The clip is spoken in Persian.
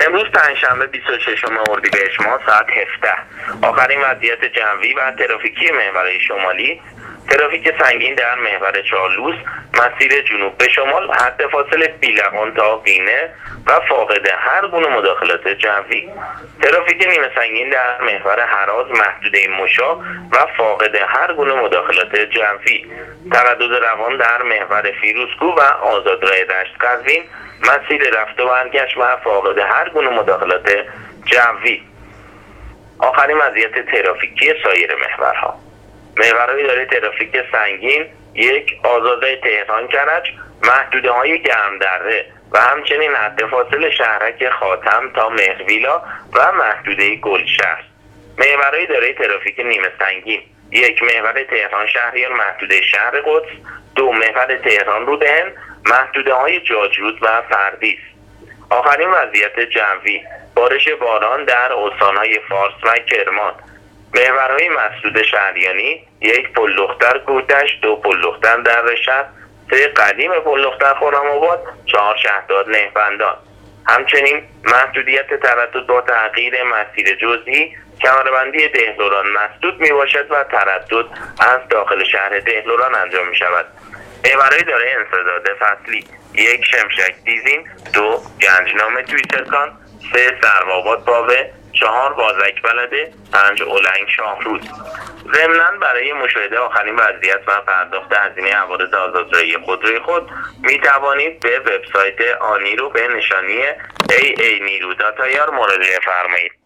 امروز پنجشنبه 26 اردیبهشت ماه ساعت 17. آخرین وضعیت جوی و ترافیکی محورهای شمالی. ترافیک سنگین در محور چارلوس، مسیر جنوب به شمال، حد فاصله بیلقان تا قینه و فاقد هر گونه مداخلات جوی. ترافیک نیمه سنگین در محور هراز، محدوده مشا و فاقد هر گونه مداخلات جوی. تردد روان در محور فیروزکوه و آزادراه دشت قزوین، مسیر رفت و برگشت و فاقد هر گونه مداخلات جوی. آخرین وضعیت ترافیکی سایر محورها. محورهای داره ترافیک سنگین: 1. آزادراه تهران کرج، محدوده های گرمدره و همچنین حد فاصله شهرک خاتم تا مهرویلا و محدوده گلشهر. محورهای داره ترافیک نیمه سنگین: 1. محور تهران شهریار، محدوده شهر قدس. 2. محور تهران رودهن، محدوده های جاجرود و فردیس. آخرین وضعیت جوی: بارش باران در استانهای فارس و کرمان. محورهای مسدود شهریانی: 1. پلدختر کوه‌دشت، 2. پلدختر در رشت، 3. قدیم پلدختر خرم‌آباد، 4. شهداد نهبندان. همچنین محدودیت تردد با تغییر مسیر جزئی، کمربندی دهلوران مسدود می باشد و تردد از داخل شهر دهلوران انجام می شود. محورهای دارای انسداد فصلی: 1. شمشک دیزین، 2. گنجنام تویترکان، 3. سروآباد باوه، 4. بازک بلده، 5. اولنگ شاهرود. ضمناً برای مشاهده آخرین وضعیت و پرداخت هزینه حوادث آزادراهی خودروی خود می توانید به وبسایت آنیرو به نشانی AA نیرو مراجعه فرمایید.